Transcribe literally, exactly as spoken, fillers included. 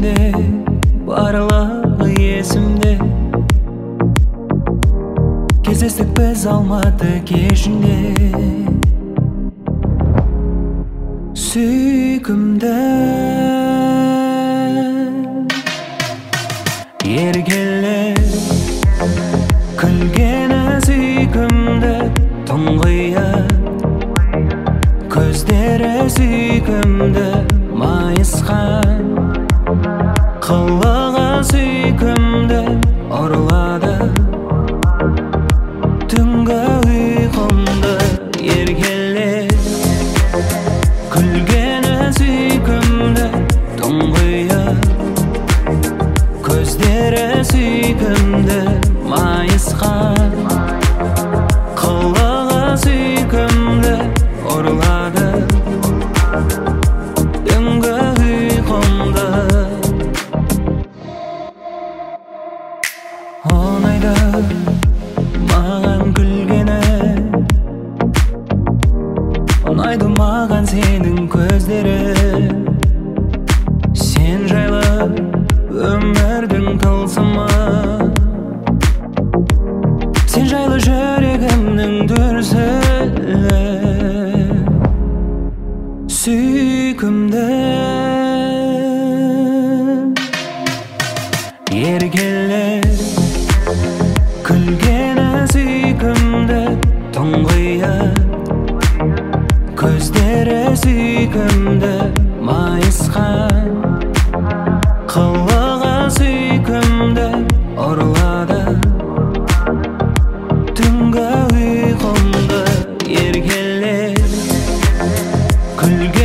кешінде барлығы есімде. Кездестік біз Алматы кешінде. Сүйкімді еркелеп күлгені сүйкімді, тұңғиық көздері сүйкімді, майысқан қылығы сүйкімді ұрлады түнгі ұйқымды. Еркелеп күлгені сүйкімді, тұңғиық көздері сүйкімді, майысқан қылығы сүйкімді ұрлады түнгі ұйқымды. Ұнайды маған күлгені, ұнайды маған сенің көздері. Сен жайлы өмірдің тылсымы, сен жайлы жүрегімнің дүрсілі. Сүйкімді еркелеп күлгені сүйкімді, тұңғиық көздері сүйкімді, майысқан қылығы сүйкімді ұрлады түнгі ұйқымды. Еркелеп күлгені